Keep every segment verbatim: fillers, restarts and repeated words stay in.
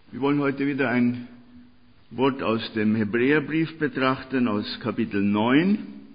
Wir wollen heute wieder ein Wort aus dem Hebräerbrief betrachten, aus Kapitel neun,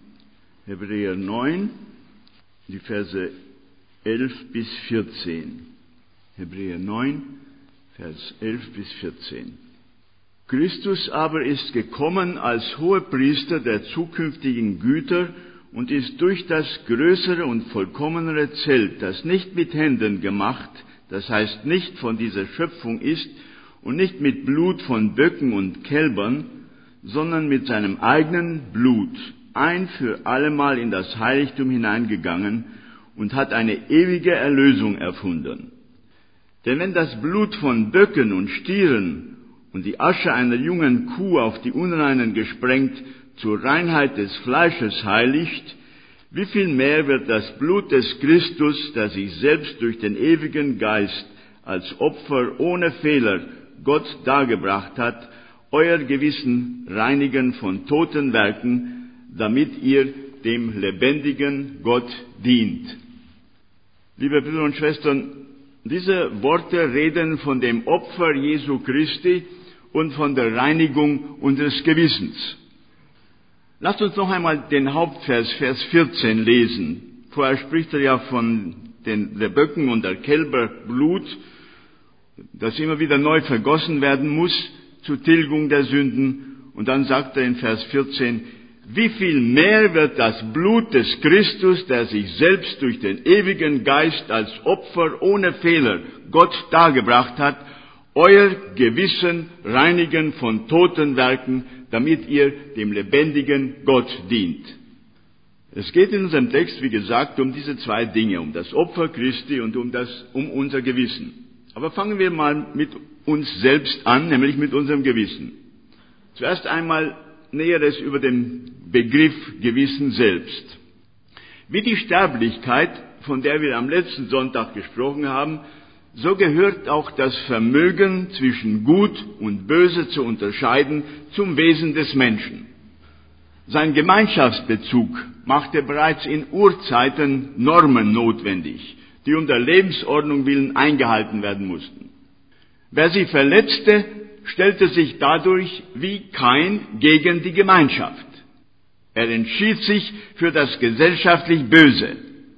Hebräer neun, die Verse elf bis vierzehn. Hebräer neun, Vers elf bis vierzehn. Christus aber ist gekommen als Hohepriester der zukünftigen Güter und ist durch das größere und vollkommenere Zelt, das nicht mit Händen gemacht, das heißt nicht von dieser Schöpfung ist, und nicht mit Blut von Böcken und Kälbern, sondern mit seinem eigenen Blut ein für allemal in das Heiligtum hineingegangen und hat eine ewige Erlösung erfunden. Denn wenn das Blut von Böcken und Stieren und die Asche einer jungen Kuh auf die Unreinen gesprengt zur Reinheit des Fleisches heiligt, wie viel mehr wird das Blut des Christus, der sich selbst durch den ewigen Geist als Opfer ohne Fehler Gott dargebracht hat, euer Gewissen reinigen von toten Werken, damit ihr dem lebendigen Gott dient. Liebe Brüder und Schwestern, diese Worte reden von dem Opfer Jesu Christi und von der Reinigung unseres Gewissens. Lasst uns noch einmal den Hauptvers, Vers vierzehn lesen. Vorher spricht er ja von den, der Böcken und der Kälber Blut, das immer wieder neu vergossen werden muss zur Tilgung der Sünden. Und dann sagt er in Vers vierzehn, wie viel mehr wird das Blut des Christus, der sich selbst durch den ewigen Geist als Opfer ohne Fehler Gott dargebracht hat, euer Gewissen reinigen von toten Werken, damit ihr dem lebendigen Gott dient. Es geht in unserem Text, wie gesagt, um diese zwei Dinge, um das Opfer Christi und um das, um unser Gewissen. Aber fangen wir mal mit uns selbst an, nämlich mit unserem Gewissen. Zuerst einmal Näheres über den Begriff Gewissen selbst. Wie die Sterblichkeit, von der wir am letzten Sonntag gesprochen haben, so gehört auch das Vermögen zwischen Gut und Böse zu unterscheiden zum Wesen des Menschen. Sein Gemeinschaftsbezug machte bereits in Urzeiten Normen notwendig, die um der Lebensordnung willen eingehalten werden mussten. Wer sie verletzte, stellte sich dadurch wie Kain gegen die Gemeinschaft. Er entschied sich für das gesellschaftlich Böse.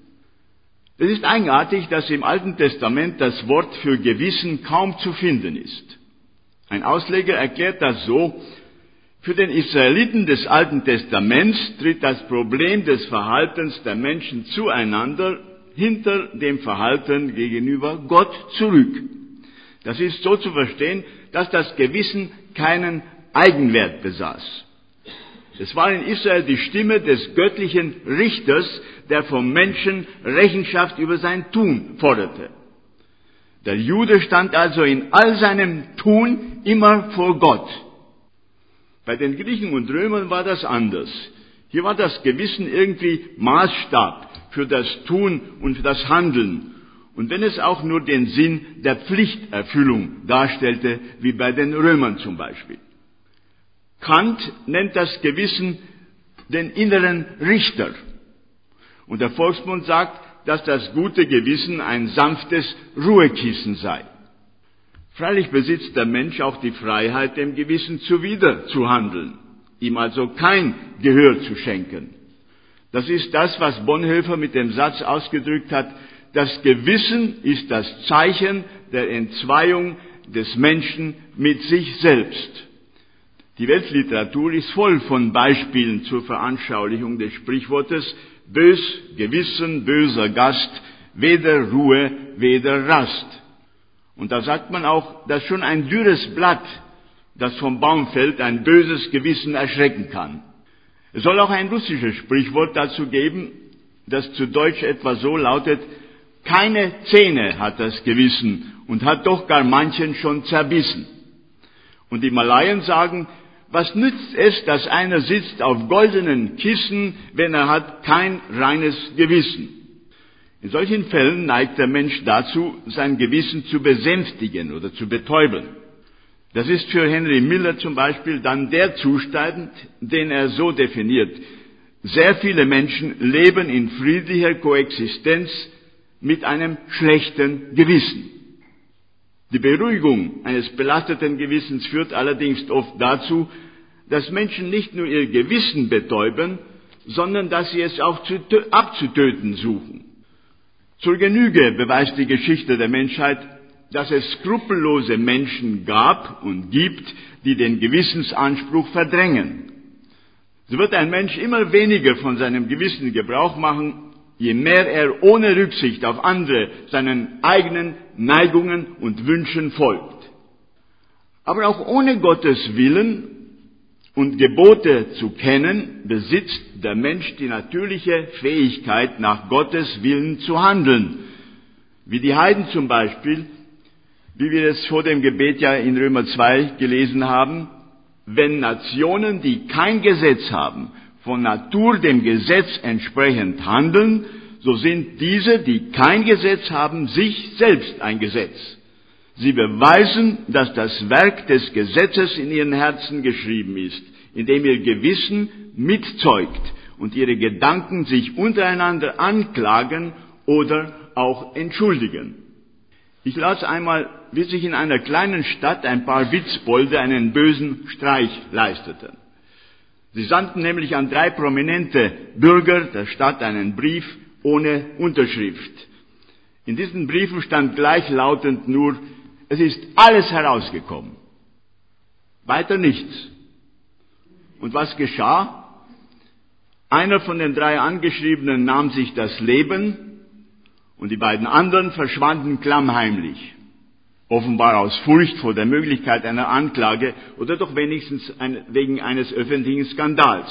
Es ist eigenartig, dass im Alten Testament das Wort für Gewissen kaum zu finden ist. Ein Ausleger erklärt das so: Für den Israeliten des Alten Testaments tritt das Problem des Verhaltens der Menschen zueinander hinter dem Verhalten gegenüber Gott zurück. Das ist so zu verstehen, dass das Gewissen keinen Eigenwert besaß. Es war in Israel die Stimme des göttlichen Richters, der vom Menschen Rechenschaft über sein Tun forderte. Der Jude stand also in all seinem Tun immer vor Gott. Bei den Griechen und Römern war das anders. Hier war das Gewissen irgendwie Maßstab für das Tun und für das Handeln. Und wenn es auch nur den Sinn der Pflichterfüllung darstellte, wie bei den Römern zum Beispiel. Kant nennt das Gewissen den inneren Richter. Und der Volksmund sagt, dass das gute Gewissen ein sanftes Ruhekissen sei. Freilich besitzt der Mensch auch die Freiheit, dem Gewissen zuwider zu handeln, ihm also kein Gehör zu schenken. Das ist das, was Bonhoeffer mit dem Satz ausgedrückt hat: Das Gewissen ist das Zeichen der Entzweiung des Menschen mit sich selbst. Die Weltliteratur ist voll von Beispielen zur Veranschaulichung des Sprichwortes: Bös Gewissen, böser Gast, weder Ruhe, weder Rast. Und da sagt man auch, dass schon ein dürres Blatt, das vom Baum fällt, ein böses Gewissen erschrecken kann. Es soll auch ein russisches Sprichwort dazu geben, das zu Deutsch etwa so lautet: Keine Zähne hat das Gewissen und hat doch gar manchen schon zerbissen. Und die Malaien sagen: Was nützt es, dass einer sitzt auf goldenen Kissen, wenn er hat kein reines Gewissen? In solchen Fällen neigt der Mensch dazu, sein Gewissen zu besänftigen oder zu betäuben. Das ist für Henry Miller zum Beispiel dann der Zustand, den er so definiert: Sehr viele Menschen leben in friedlicher Koexistenz mit einem schlechten Gewissen. Die Beruhigung eines belasteten Gewissens führt allerdings oft dazu, dass Menschen nicht nur ihr Gewissen betäuben, sondern dass sie es auch zu, abzutöten suchen. Zur Genüge beweist die Geschichte der Menschheit, dass es skrupellose Menschen gab und gibt, die den Gewissensanspruch verdrängen. So wird ein Mensch immer weniger von seinem Gewissen Gebrauch machen, je mehr er ohne Rücksicht auf andere seinen eigenen Neigungen und Wünschen folgt. Aber auch ohne Gottes Willen und Gebote zu kennen, besitzt der Mensch die natürliche Fähigkeit, nach Gottes Willen zu handeln. Wie die Heiden zum Beispiel, wie wir es vor dem Gebet ja in Römer zwei gelesen haben, wenn Nationen, die kein Gesetz haben, von Natur dem Gesetz entsprechend handeln, so sind diese, die kein Gesetz haben, sich selbst ein Gesetz. Sie beweisen, dass das Werk des Gesetzes in ihren Herzen geschrieben ist, indem ihr Gewissen mitzeugt und ihre Gedanken sich untereinander anklagen oder auch entschuldigen. Ich las einmal, wie sich in einer kleinen Stadt ein paar Witzbolde einen bösen Streich leisteten. Sie sandten nämlich an drei prominente Bürger der Stadt einen Brief ohne Unterschrift. In diesen Briefen stand gleichlautend nur, es ist alles herausgekommen. Weiter nichts. Und was geschah? Einer von den drei Angeschriebenen nahm sich das Leben und die beiden anderen verschwanden klammheimlich. Offenbar aus Furcht vor der Möglichkeit einer Anklage oder doch wenigstens ein, wegen eines öffentlichen Skandals.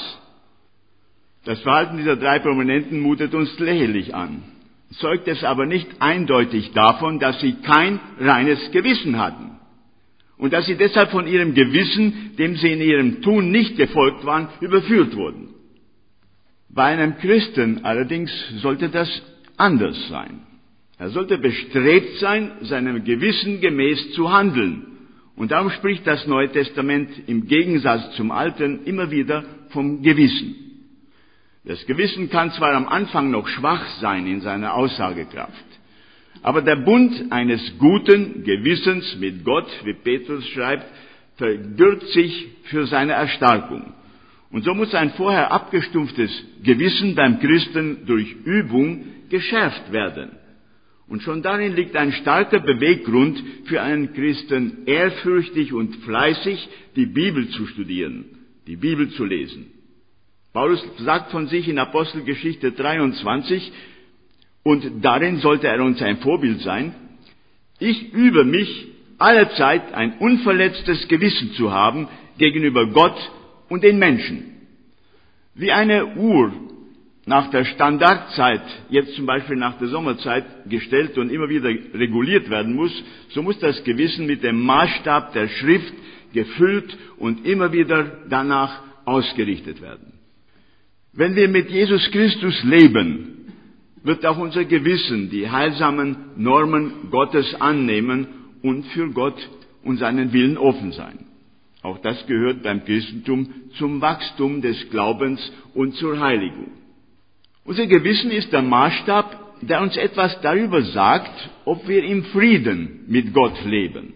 Das Verhalten dieser drei Prominenten mutet uns lächerlich an, zeugt es aber nicht eindeutig davon, dass sie kein reines Gewissen hatten und dass sie deshalb von ihrem Gewissen, dem sie in ihrem Tun nicht gefolgt waren, überführt wurden. Bei einem Christen allerdings sollte das anders sein. Er sollte bestrebt sein, seinem Gewissen gemäß zu handeln. Und darum spricht das Neue Testament im Gegensatz zum Alten immer wieder vom Gewissen. Das Gewissen kann zwar am Anfang noch schwach sein in seiner Aussagekraft, aber der Bund eines guten Gewissens mit Gott, wie Petrus schreibt, vergürbt sich für seine Erstarkung. Und so muss ein vorher abgestumpftes Gewissen beim Christen durch Übung geschärft werden. Und schon darin liegt ein starker Beweggrund für einen Christen, ehrfürchtig und fleißig die Bibel zu studieren, die Bibel zu lesen. Paulus sagt von sich in Apostelgeschichte dreiundzwanzig, und darin sollte er uns ein Vorbild sein, ich übe mich allezeit ein unverletztes Gewissen zu haben gegenüber Gott und den Menschen. Wie eine Uhr nach der Standardzeit, jetzt zum Beispiel nach der Sommerzeit, gestellt und immer wieder reguliert werden muss, so muss das Gewissen mit dem Maßstab der Schrift gefüllt und immer wieder danach ausgerichtet werden. Wenn wir mit Jesus Christus leben, wird auch unser Gewissen die heilsamen Normen Gottes annehmen und für Gott und seinen Willen offen sein. Auch das gehört beim Christentum zum Wachstum des Glaubens und zur Heiligung. Unser Gewissen ist der Maßstab, der uns etwas darüber sagt, ob wir im Frieden mit Gott leben.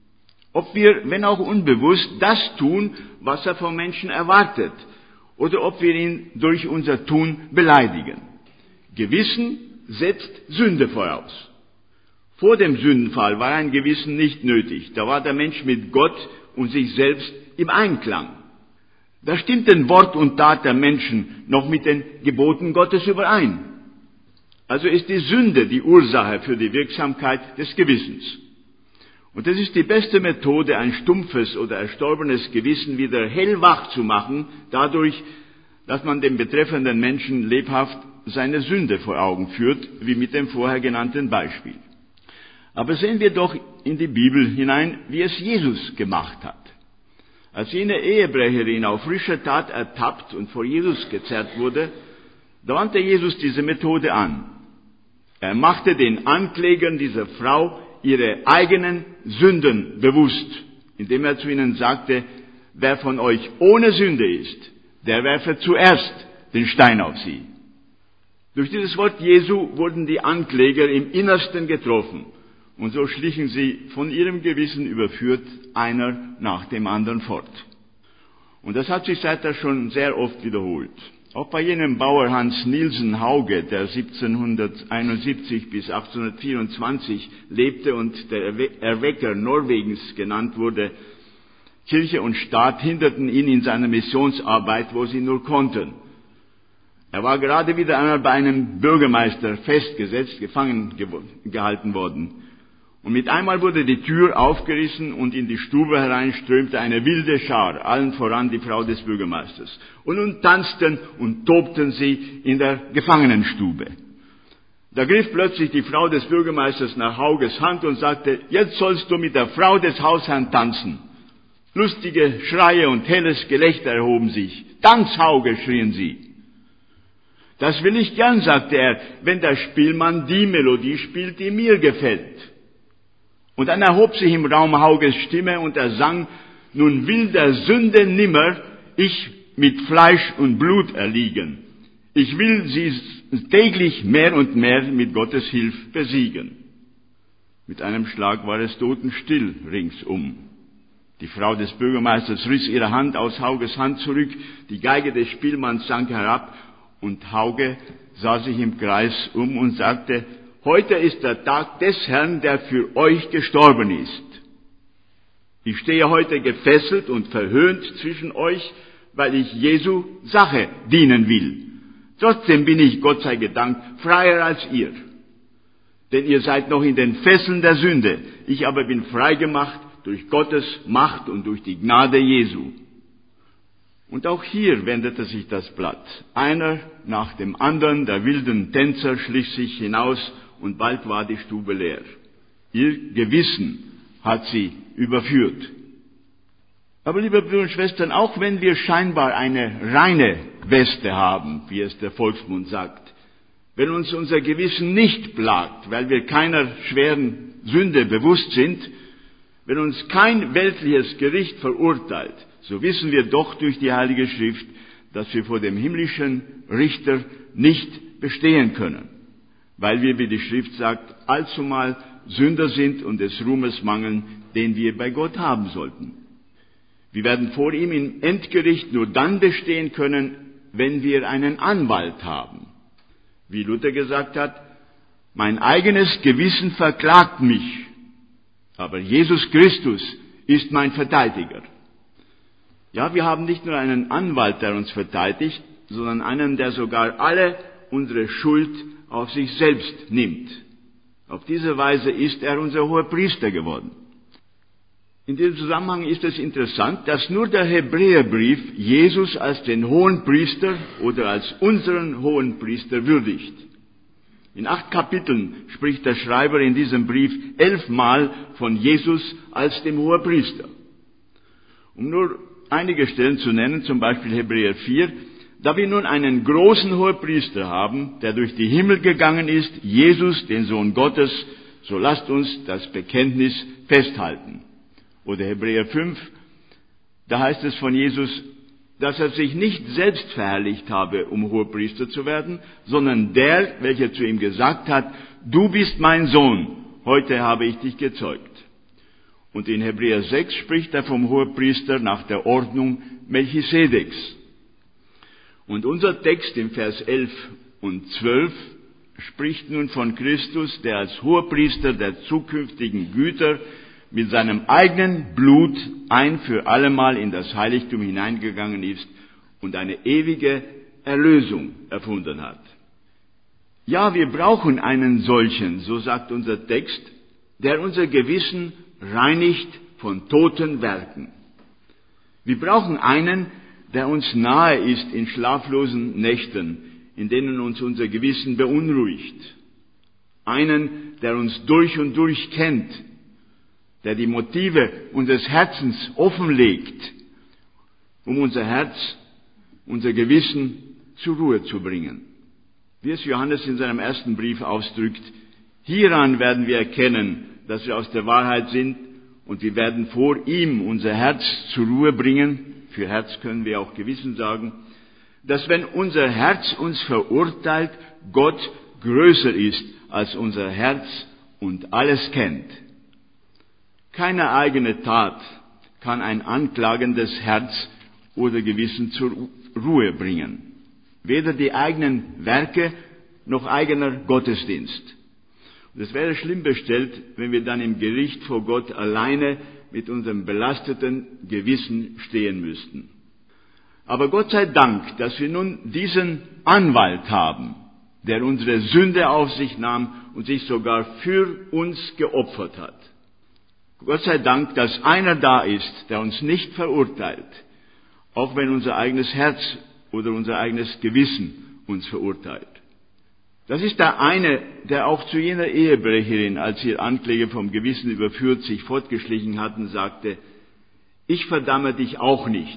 Ob wir, wenn auch unbewusst, das tun, was er vom Menschen erwartet, oder ob wir ihn durch unser Tun beleidigen. Gewissen setzt Sünde voraus. Vor dem Sündenfall war ein Gewissen nicht nötig. Da war der Mensch mit Gott und sich selbst im Einklang. Da stimmten Wort und Tat der Menschen noch mit den Geboten Gottes überein. Also ist die Sünde die Ursache für die Wirksamkeit des Gewissens. Und es ist die beste Methode, ein stumpfes oder erstorbenes Gewissen wieder hellwach zu machen, dadurch, dass man dem betreffenden Menschen lebhaft seine Sünde vor Augen führt, wie mit dem vorher genannten Beispiel. Aber sehen wir doch in die Bibel hinein, wie es Jesus gemacht hat. Als jene Ehebrecherin auf frischer Tat ertappt und vor Jesus gezerrt wurde, da wandte Jesus diese Methode an. Er machte den Anklägern dieser Frau ihre eigenen Sünden bewusst, indem er zu ihnen sagte, wer von euch ohne Sünde ist, der werfe zuerst den Stein auf sie. Durch dieses Wort Jesu wurden die Ankläger im Innersten getroffen Und so schlichen sie, von ihrem Gewissen überführt, einer nach dem anderen fort. Und das hat sich seither schon sehr oft wiederholt. Auch bei jenem Bauer Hans Nielsen Hauge, der siebzehnhunderteinundsiebzig bis achtzehnhundertvierundzwanzig lebte und der Erwecker Norwegens genannt wurde, Kirche und Staat hinderten ihn in seiner Missionsarbeit, wo sie nur konnten. Er war gerade wieder einmal bei einem Bürgermeister festgesetzt, gefangen gehalten worden. Und mit einmal wurde die Tür aufgerissen und in die Stube herein strömte eine wilde Schar, allen voran die Frau des Bürgermeisters. Und nun tanzten und tobten sie in der Gefangenenstube. Da griff plötzlich die Frau des Bürgermeisters nach Hauges Hand und sagte, jetzt sollst du mit der Frau des Hausherrn tanzen. Lustige Schreie und helles Gelächter erhoben sich. Tanz, Hauge, schrien sie. Das will ich gern, sagte er, wenn der Spielmann die Melodie spielt, die mir gefällt. Und dann erhob sich im Raum Hauges Stimme und er sang, nun will der Sünde nimmer ich mit Fleisch und Blut erliegen. Ich will sie täglich mehr und mehr mit Gottes Hilfe besiegen. Mit einem Schlag war es totenstill ringsum. Die Frau des Bürgermeisters riss ihre Hand aus Hauges Hand zurück, die Geige des Spielmanns sank herab und Hauge sah sich im Kreis um und sagte, heute ist der Tag des Herrn, der für euch gestorben ist. Ich stehe heute gefesselt und verhöhnt zwischen euch, weil ich Jesu Sache dienen will. Trotzdem bin ich, Gott sei Gedank, freier als ihr. Denn ihr seid noch in den Fesseln der Sünde. Ich aber bin frei gemacht durch Gottes Macht und durch die Gnade Jesu. Und auch hier wendete sich das Blatt. Einer nach dem anderen der wilden Tänzer schlich sich hinaus und bald war die Stube leer. Ihr Gewissen hat sie überführt. Aber liebe Brüder und Schwestern, auch wenn wir scheinbar eine reine Weste haben, wie es der Volksmund sagt, wenn uns unser Gewissen nicht plagt, weil wir keiner schweren Sünde bewusst sind, wenn uns kein weltliches Gericht verurteilt, so wissen wir doch durch die Heilige Schrift, dass wir vor dem himmlischen Richter nicht bestehen können, weil wir, wie die Schrift sagt, allzumal Sünder sind und des Ruhmes mangeln, den wir bei Gott haben sollten. Wir werden vor ihm im Endgericht nur dann bestehen können, wenn wir einen Anwalt haben. Wie Luther gesagt hat, mein eigenes Gewissen verklagt mich, aber Jesus Christus ist mein Verteidiger. Ja, wir haben nicht nur einen Anwalt, der uns verteidigt, sondern einen, der sogar alle unsere Schuld auf sich selbst nimmt. Auf diese Weise ist er unser Hohepriester geworden. In diesem Zusammenhang ist es interessant, dass nur der Hebräerbrief Jesus als den Hohenpriester oder als unseren Hohenpriester würdigt. In acht Kapiteln spricht der Schreiber in diesem Brief elfmal von Jesus als dem Hohepriester. Um nur einige Stellen zu nennen, zum Beispiel Hebräer vier, da wir nun einen großen Hohepriester haben, der durch die Himmel gegangen ist, Jesus, den Sohn Gottes, so lasst uns das Bekenntnis festhalten. Oder Hebräer fünf, da heißt es von Jesus, dass er sich nicht selbst verherrlicht habe, um Hohepriester zu werden, sondern der, welcher zu ihm gesagt hat, du bist mein Sohn, heute habe ich dich gezeugt. Und in Hebräer sechs spricht er vom Hohepriester nach der Ordnung Melchisedeks. Und unser Text im Vers elf und zwölf spricht nun von Christus, der als Hohepriester der zukünftigen Güter mit seinem eigenen Blut ein für allemal in das Heiligtum hineingegangen ist und eine ewige Erlösung erfunden hat. Ja, wir brauchen einen solchen, so sagt unser Text, der unser Gewissen reinigt von toten Werken. Wir brauchen einen, der uns nahe ist in schlaflosen Nächten, in denen uns unser Gewissen beunruhigt. Einen, der uns durch und durch kennt, der die Motive unseres Herzens offenlegt, um unser Herz, unser Gewissen zur Ruhe zu bringen. Wie es Johannes in seinem ersten Brief ausdrückt, hieran werden wir erkennen, dass wir aus der Wahrheit sind und wir werden vor ihm unser Herz zur Ruhe bringen, für Herz können wir auch Gewissen sagen, dass wenn unser Herz uns verurteilt, Gott größer ist als unser Herz und alles kennt. Keine eigene Tat kann ein anklagendes Herz oder Gewissen zur Ruhe bringen. Weder die eigenen Werke noch eigener Gottesdienst. Und es wäre schlimm bestellt, wenn wir dann im Gericht vor Gott alleine mit unserem belasteten Gewissen stehen müssten. Aber Gott sei Dank, dass wir nun diesen Anwalt haben, der unsere Sünde auf sich nahm und sich sogar für uns geopfert hat. Gott sei Dank, dass einer da ist, der uns nicht verurteilt, auch wenn unser eigenes Herz oder unser eigenes Gewissen uns verurteilt. Das ist der eine, der auch zu jener Ehebrecherin, als ihr Ankläger vom Gewissen überführt sich fortgeschlichen hatten, sagte, ich verdamme dich auch nicht.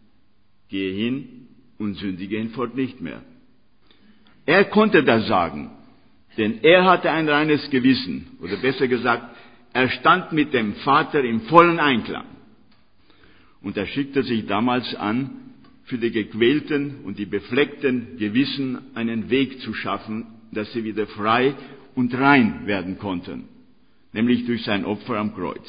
Gehe hin und sündige hinfort nicht mehr. Er konnte das sagen, denn er hatte ein reines Gewissen, oder besser gesagt, er stand mit dem Vater im vollen Einklang. Und er schickte sich damals an, für die gequälten und die befleckten Gewissen einen Weg zu schaffen, dass sie wieder frei und rein werden konnten, nämlich durch sein Opfer am Kreuz.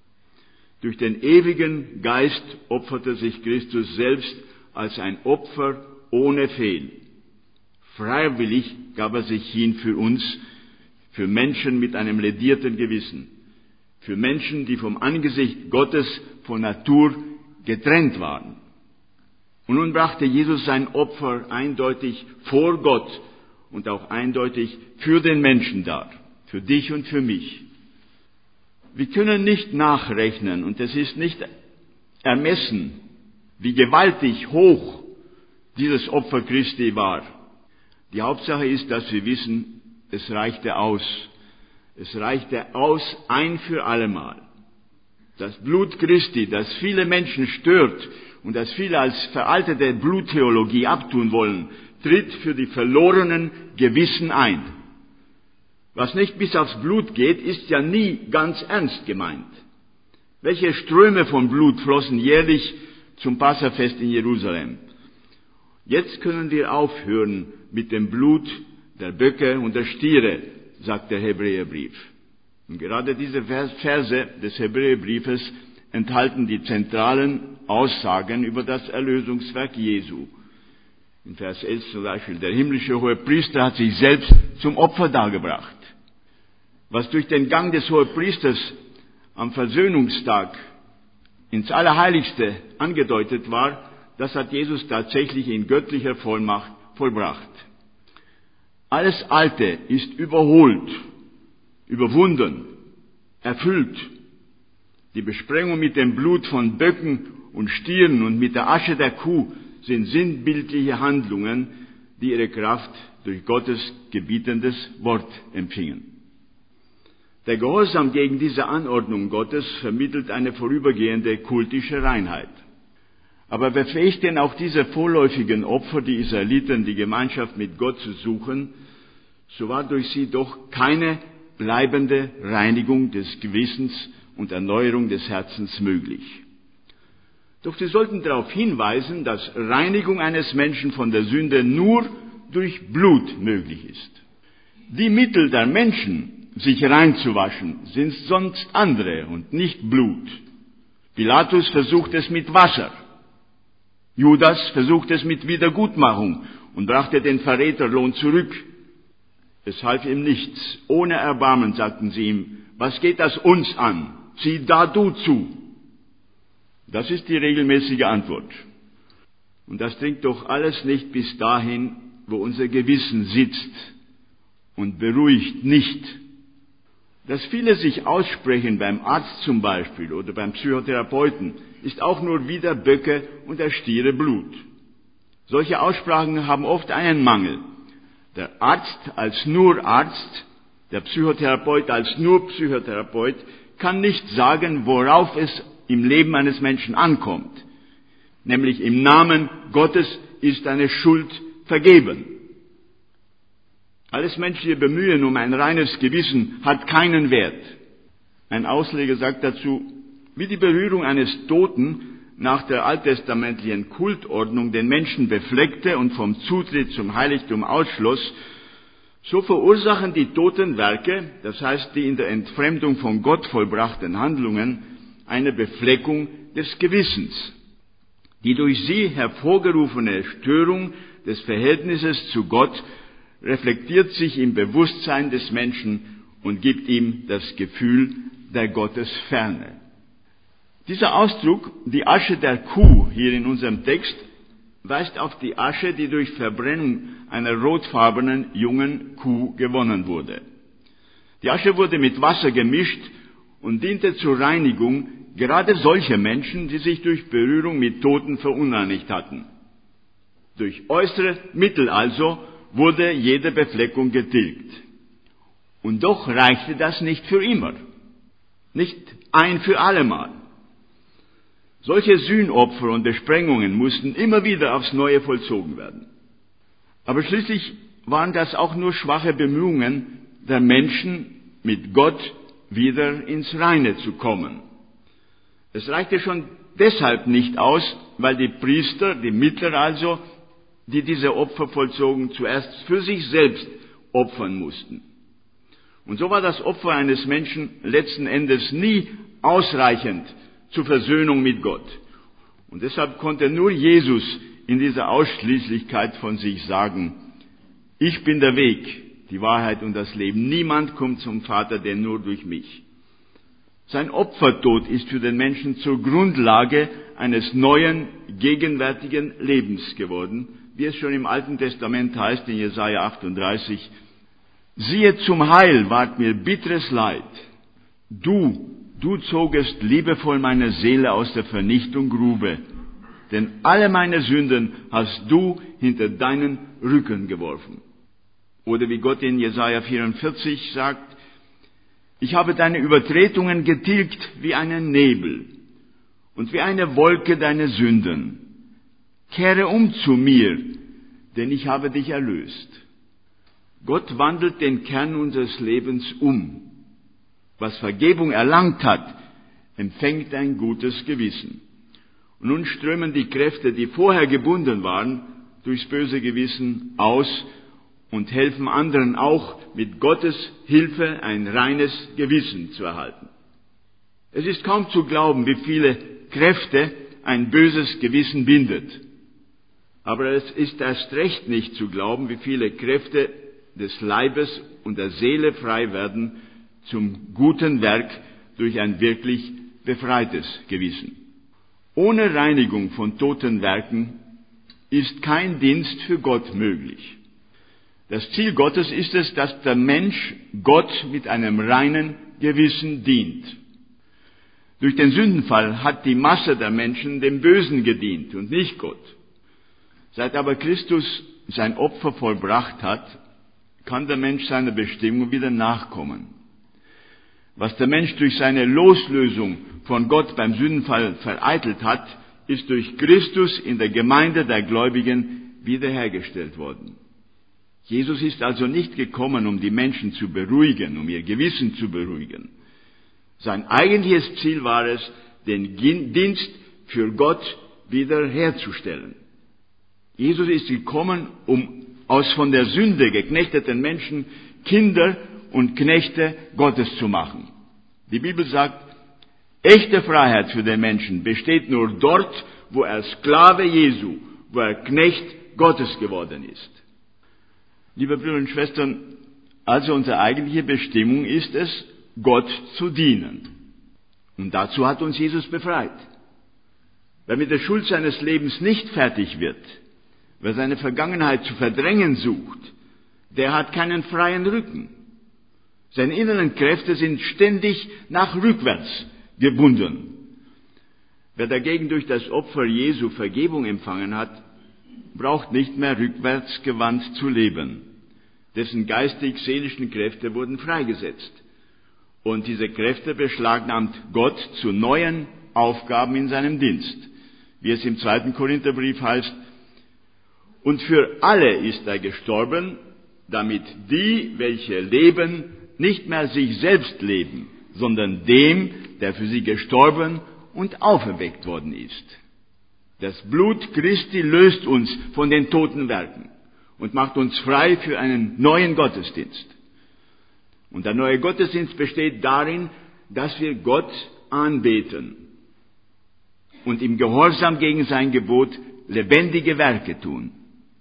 Durch den ewigen Geist opferte sich Christus selbst als ein Opfer ohne Fehl. Freiwillig gab er sich hin für uns, für Menschen mit einem ledierten Gewissen, für Menschen, die vom Angesicht Gottes von Natur getrennt waren. Und nun brachte Jesus sein Opfer eindeutig vor Gott und auch eindeutig für den Menschen dar, für dich und für mich. Wir können nicht nachrechnen und es ist nicht ermessen, wie gewaltig hoch dieses Opfer Christi war. Die Hauptsache ist, dass wir wissen, es reichte aus. Es reichte aus ein für allemal. Das Blut Christi, das viele Menschen stört und das viele als veraltete Bluttheologie abtun wollen, tritt für die verlorenen Gewissen ein. Was nicht bis aufs Blut geht, ist ja nie ganz ernst gemeint. Welche Ströme von Blut flossen jährlich zum Passafest in Jerusalem? Jetzt können wir aufhören mit dem Blut der Böcke und der Stiere, sagt der Hebräerbrief. Und gerade diese Verse des Hebräerbriefes enthalten die zentralen Aussagen über das Erlösungswerk Jesu. In Vers elf zum Beispiel, der himmlische Hohepriester hat sich selbst zum Opfer dargebracht. Was durch den Gang des Hohepriesters am Versöhnungstag ins Allerheiligste angedeutet war, das hat Jesus tatsächlich in göttlicher Vollmacht vollbracht. Alles Alte ist überholt, überwunden, erfüllt. Die Besprengung mit dem Blut von Böcken und Stieren und mit der Asche der Kuh sind sinnbildliche Handlungen, die ihre Kraft durch Gottes gebietendes Wort empfingen. Der Gehorsam gegen diese Anordnung Gottes vermittelt eine vorübergehende kultische Reinheit. Aber befähigt denn auch diese vorläufigen Opfer die Israeliten, die Gemeinschaft mit Gott zu suchen, so war durch sie doch keine bleibende Reinigung des Gewissens und Erneuerung des Herzens möglich. Doch sie sollten darauf hinweisen, dass Reinigung eines Menschen von der Sünde nur durch Blut möglich ist. Die Mittel der Menschen, sich reinzuwaschen, sind sonst andere und nicht Blut. Pilatus versucht es mit Wasser. Judas versucht es mit Wiedergutmachung und brachte den Verräterlohn zurück. Es half ihm nichts. Ohne Erbarmen sagten sie ihm, was geht das uns an? Sieh da du zu. Das ist die regelmäßige Antwort. Und das dringt doch alles nicht bis dahin, wo unser Gewissen sitzt und beruhigt nicht. Dass viele sich aussprechen beim Arzt zum Beispiel oder beim Psychotherapeuten, ist auch nur wie der Böcke und der Stiere Blut. Solche Aussprachen haben oft einen Mangel. Der Arzt als nur Arzt, der Psychotherapeut als nur Psychotherapeut, kann nicht sagen, worauf es im Leben eines Menschen ankommt. Nämlich im Namen Gottes ist eine Schuld vergeben. Alles menschliche Bemühen um ein reines Gewissen hat keinen Wert. Ein Ausleger sagt dazu, wie die Berührung eines Toten nach der alttestamentlichen Kultordnung den Menschen befleckte und vom Zutritt zum Heiligtum ausschloss, So verursachen die toten Werke, das heißt die in der Entfremdung von Gott vollbrachten Handlungen, eine Befleckung des Gewissens. Die durch sie hervorgerufene Störung des Verhältnisses zu Gott reflektiert sich im Bewusstsein des Menschen und gibt ihm das Gefühl der Gottesferne. Dieser Ausdruck, die Asche der Kuh, hier in unserem Text, weist auf die Asche, die durch Verbrennung einer rotfarbenen jungen Kuh gewonnen wurde. Die Asche wurde mit Wasser gemischt und diente zur Reinigung gerade solcher Menschen, die sich durch Berührung mit Toten verunreinigt hatten. Durch äußere Mittel also wurde jede Befleckung getilgt. Und doch reichte das nicht für immer, nicht ein für allemal. Solche Sühnopfer und Besprengungen mussten immer wieder aufs Neue vollzogen werden. Aber schließlich waren das auch nur schwache Bemühungen der Menschen, mit Gott wieder ins Reine zu kommen. Es reichte schon deshalb nicht aus, weil die Priester, die Mittler also, die diese Opfer vollzogen, zuerst für sich selbst opfern mussten. Und so war das Opfer eines Menschen letzten Endes nie ausreichend zur Versöhnung mit Gott. Und deshalb konnte nur Jesus in dieser Ausschließlichkeit von sich sagen, ich bin der Weg, die Wahrheit und das Leben. Niemand kommt zum Vater, denn nur durch mich. Sein Opfertod ist für den Menschen zur Grundlage eines neuen, gegenwärtigen Lebens geworden, wie es schon im Alten Testament heißt, in Jesaja achtunddreißig, siehe, zum Heil ward mir bitteres Leid. Du, du zogest liebevoll meine Seele aus der Vernichtungsgrube, denn alle meine Sünden hast du hinter deinen Rücken geworfen. Oder wie Gott in Jesaja vierundvierzig sagt, ich habe deine Übertretungen getilgt wie einen Nebel und wie eine Wolke deine Sünden. Kehre um zu mir, denn ich habe dich erlöst. Gott wandelt den Kern unseres Lebens um. Was Vergebung erlangt hat, empfängt ein gutes Gewissen. Und nun strömen die Kräfte, die vorher gebunden waren, durchs böse Gewissen aus und helfen anderen auch mit Gottes Hilfe ein reines Gewissen zu erhalten. Es ist kaum zu glauben, wie viele Kräfte ein böses Gewissen bindet. Aber es ist erst recht nicht zu glauben, wie viele Kräfte des Leibes und der Seele frei werden zum guten Werk durch ein wirklich befreites Gewissen. Ohne Reinigung von toten Werken ist kein Dienst für Gott möglich. Das Ziel Gottes ist es, dass der Mensch Gott mit einem reinen Gewissen dient. Durch den Sündenfall hat die Masse der Menschen dem Bösen gedient und nicht Gott. Seit aber Christus sein Opfer vollbracht hat, kann der Mensch seiner Bestimmung wieder nachkommen. Was der Mensch durch seine Loslösung von Gott beim Sündenfall vereitelt hat, ist durch Christus in der Gemeinde der Gläubigen wiederhergestellt worden. Jesus ist also nicht gekommen, um die Menschen zu beruhigen, um ihr Gewissen zu beruhigen. Sein eigentliches Ziel war es, den Dienst für Gott wiederherzustellen. Jesus ist gekommen, um aus von der Sünde geknechteten Menschen Kinder und Knechte Gottes zu machen. Die Bibel sagt, echte Freiheit für den Menschen besteht nur dort, wo er Sklave Jesu, wo er Knecht Gottes geworden ist. Liebe Brüder und Schwestern, also unsere eigentliche Bestimmung ist es, Gott zu dienen. Und dazu hat uns Jesus befreit. Wer mit der Schuld seines Lebens nicht fertig wird, wer seine Vergangenheit zu verdrängen sucht, der hat keinen freien Rücken. Seine inneren Kräfte sind ständig nach rückwärts gebunden. Wer dagegen durch das Opfer Jesu Vergebung empfangen hat, braucht nicht mehr rückwärts gewandt zu leben. Dessen geistig-seelischen Kräfte wurden freigesetzt. Und diese Kräfte beschlagnahmt Gott zu neuen Aufgaben in seinem Dienst. Wie es im zweiten Korintherbrief heißt, und für alle ist er gestorben, damit die, welche leben, nicht mehr sich selbst leben, sondern dem, der für sie gestorben und auferweckt worden ist. Das Blut Christi löst uns von den toten Werken. und macht uns frei für einen neuen Gottesdienst. Und der neue Gottesdienst besteht darin, dass wir Gott anbeten und im Gehorsam gegen sein Gebot lebendige Werke tun.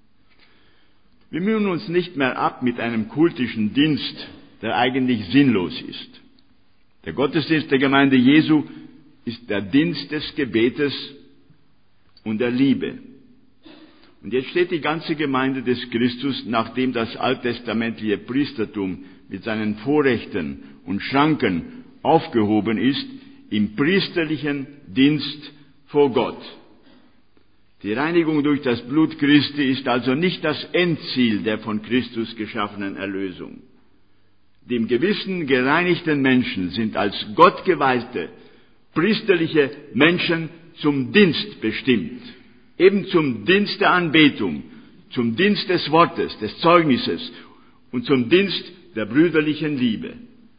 Wir mühen uns nicht mehr ab mit einem kultischen Dienst, der eigentlich sinnlos ist. Der Gottesdienst der Gemeinde Jesu ist der Dienst des Gebetes und der Liebe. Und jetzt steht die ganze Gemeinde des Christus, nachdem das alttestamentliche Priestertum mit seinen Vorrechten und Schranken aufgehoben ist, im priesterlichen Dienst vor Gott. Die Reinigung durch das Blut Christi ist also nicht das Endziel der von Christus geschaffenen Erlösung. Dem gewissen gereinigten Menschen sind als gottgeweihte, priesterliche Menschen zum Dienst bestimmt. Eben zum Dienst der Anbetung, zum Dienst des Wortes, des Zeugnisses und zum Dienst der brüderlichen Liebe.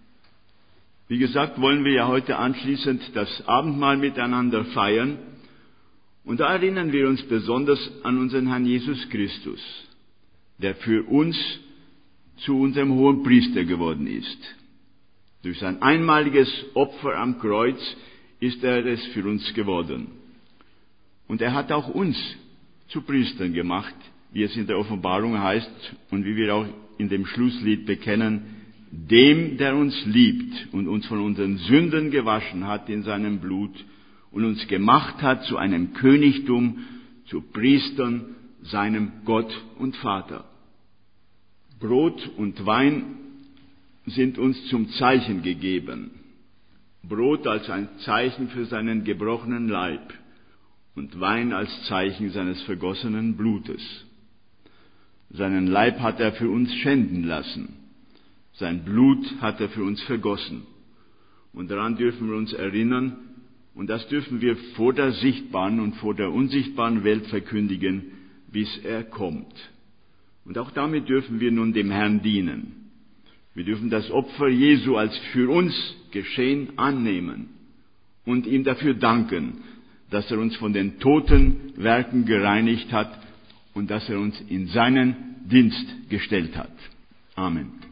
Wie gesagt, wollen wir ja heute anschließend das Abendmahl miteinander feiern. Und da erinnern wir uns besonders an unseren Herrn Jesus Christus, der für uns zu unserem hohen Priester geworden ist. Durch sein einmaliges Opfer am Kreuz ist er es für uns geworden. Und er hat auch uns zu Priestern gemacht, wie es in der Offenbarung heißt und wie wir auch in dem Schlusslied bekennen, dem, der uns liebt und uns von unseren Sünden gewaschen hat in seinem Blut und uns gemacht hat zu einem Königtum, zu Priestern, seinem Gott und Vater. Brot und Wein sind uns zum Zeichen gegeben. Brot als ein Zeichen für seinen gebrochenen Leib und Wein als Zeichen seines vergossenen Blutes. Seinen Leib hat er für uns schänden lassen. Sein Blut hat er für uns vergossen. Und daran dürfen wir uns erinnern, und das dürfen wir vor der sichtbaren und vor der unsichtbaren Welt verkündigen, bis er kommt. Und auch damit dürfen wir nun dem Herrn dienen. Wir dürfen das Opfer Jesu als für uns geschehen annehmen und ihm dafür danken, dass er uns von den toten Werken gereinigt hat und dass er uns in seinen Dienst gestellt hat. Amen.